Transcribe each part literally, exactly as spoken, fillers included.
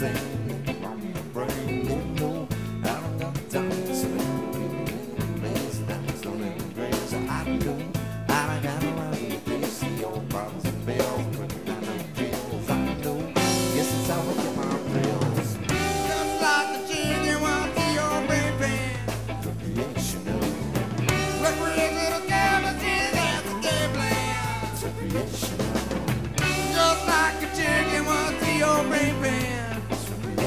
sing on the brain. No, no, I don't got time to swing. Man's that's on the grass. I know I got around the place. See all bottles and bells, but I know bills. I know, yes, it's how I get my thrills. Just like the chicken wants to your brain pan. Recreational. Recreational cabbages, that's a game plan. It's recreational. Just like a chicken wants to your brain pan. It's recreational.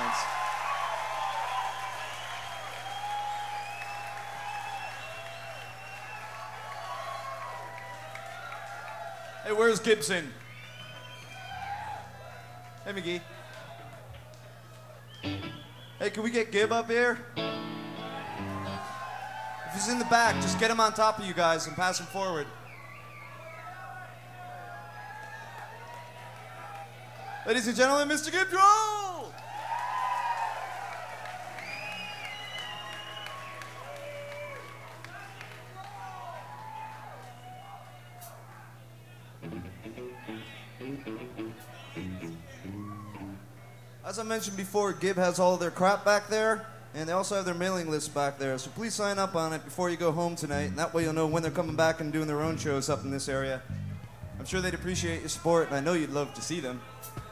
Thanks. Hey, where's Gibson? Hey, McGee. Hey, can we get Gib up here? If he's in the back, just get him on top of you guys and pass him forward. Ladies and gentlemen, Mister Gibb Joel! As I mentioned before, Gibb has all their crap back there, and they also have their mailing list back there, so please sign up on it before you go home tonight, and that way you'll know when they're coming back and doing their own shows up in this area. I'm sure they'd appreciate your support, and I know you'd love to see them.